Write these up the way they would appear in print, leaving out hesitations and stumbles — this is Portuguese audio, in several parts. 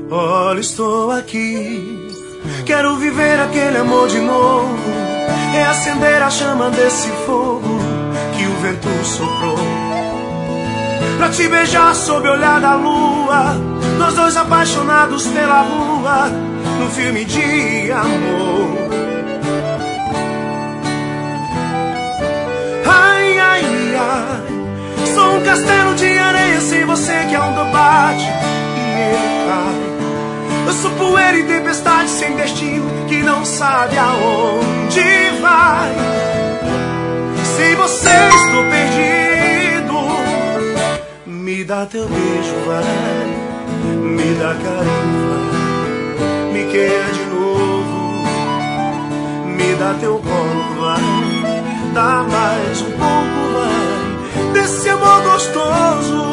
Olha, estou aqui, quero viver aquele amor de novo, reacender a chama desse fogo que o vento soprou, pra te beijar sob o olhar da lua, nós dois apaixonados pela rua, num filme de amor. Ai, ai, ai, sou um castelo de areia sem você, que é um debate e eu caio. Eu sou poeira e tempestade sem destino, que não sabe aonde vai. Sem você estou perdido. Me dá teu beijo, vai. Me dá carinho, vai. Me quer de novo. Me dá teu colo, vai. Dá mais um pouco, vai. Desse amor gostoso.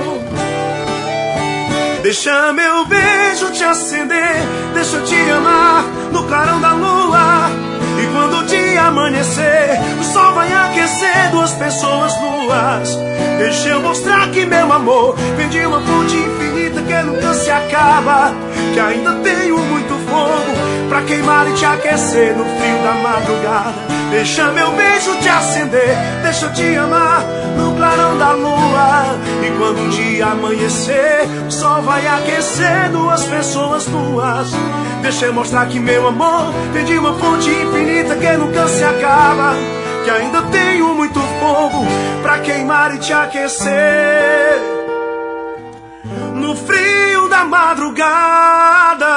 Deixa meu beijo te acender, deixa eu te amar no clarão da lua. E quando o dia amanhecer, o sol vai aquecer duas pessoas nuas. Deixa eu mostrar que meu amor vem de uma fonte infinita que nunca se acaba, que ainda tenho muito fogo pra queimar e te aquecer no frio da madrugada. Deixa meu beijo te acender, deixa eu te amar no clarão da lua. E quando um dia amanhecer, o sol vai aquecer duas pessoas nuas. Deixa eu mostrar que meu amor vem de uma fonte infinita que nunca se acaba, que ainda tenho muito fogo pra queimar e te aquecer no frio da madrugada.